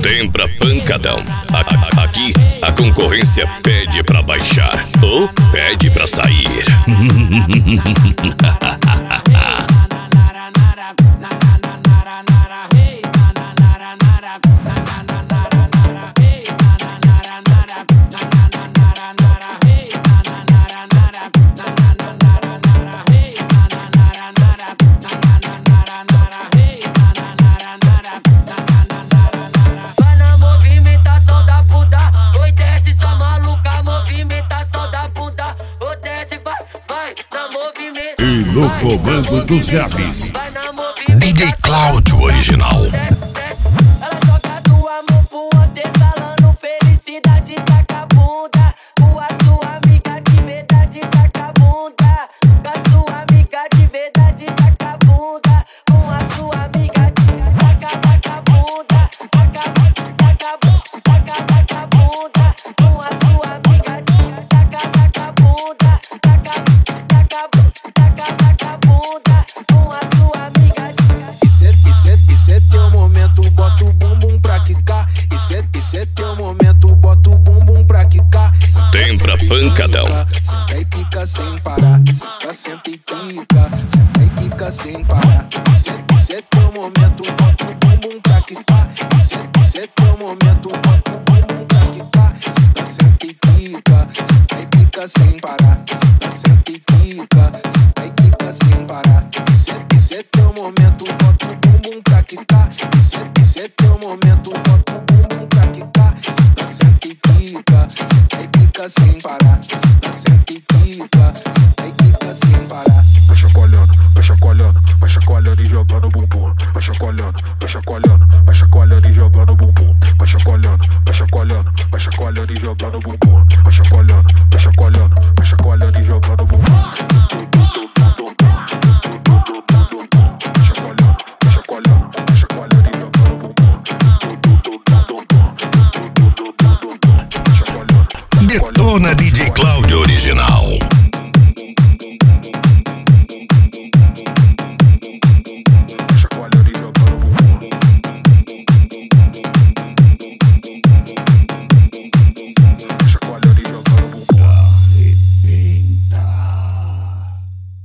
Tempra Pancadão. Aqui a concorrência pede pra baixar ou pede pra sair. E no comando dos raps, DJ Cláudio Original. Ela joga do amor pro ontem falando felicidade, taca a bunda. Com a sua amiga de verdade, taca a bunda. Com a sua amiga de verdade, taca a bunda. Com a sua amiga de taca a bunda. Taca a bunda. Com a sua amiga de taca a bunda. Taca a bunda. Com a sua amiga de Esse é teu momento, bota o bumbum pra quicar. Esse é teu momento, bota o bumbum pra quicar. Tempra Pancadão. Senta e quica sem parar. Senta e quica. Senta e quica sem parar. Esse é teu momento, bota o bumbum pra quicar. Esse é teu momento, bota o bumbum pra quicar. Senta e quica. Senta e quica sem parar. Senta e quica. Senta e quica sem parar. Esse é teu momento, bota o bumbum pra quicar. Esse é teu momento, bota o bumbum pra quicar. Senta e quica. Senta e quica sem parar. Senta e quica. Senta e quica sem parar. Vai chacoalhando e jogando bumbum. Vai chacoalhando e jogando bumbum. Vai chacoalhando e jogando bumbum. Vai chacoalhando e jogando bumbum. Detona DJ Cláudio Original.